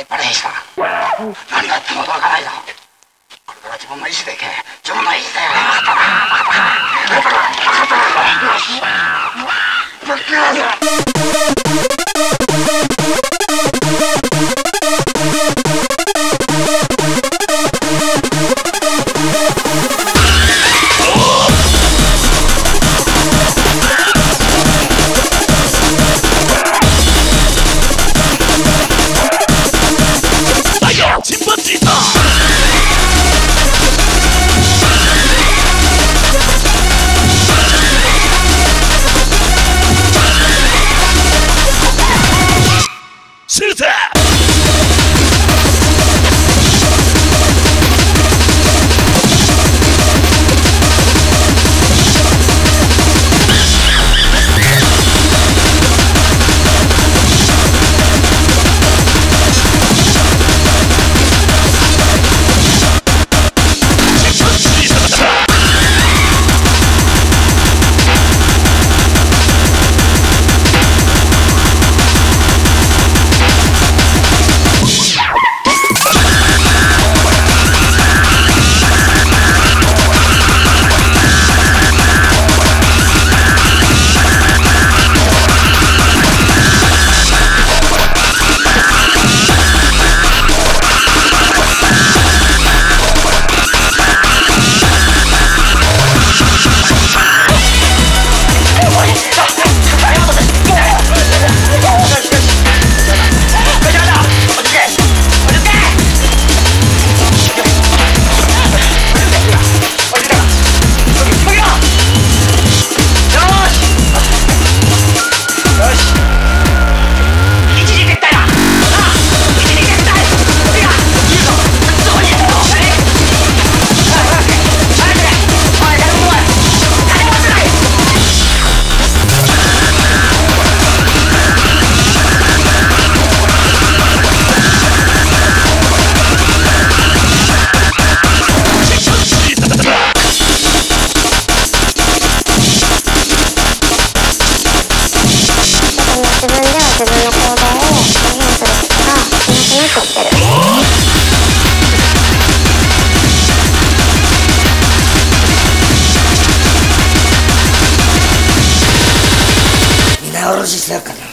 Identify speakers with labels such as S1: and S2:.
S1: っぱりした。何があっても驚かないぞ。これから自分の意志でいけ。自分の意志で。
S2: シューター
S3: 自分の行動を表現することができなくなってきてる。
S1: 皆おろししようかな。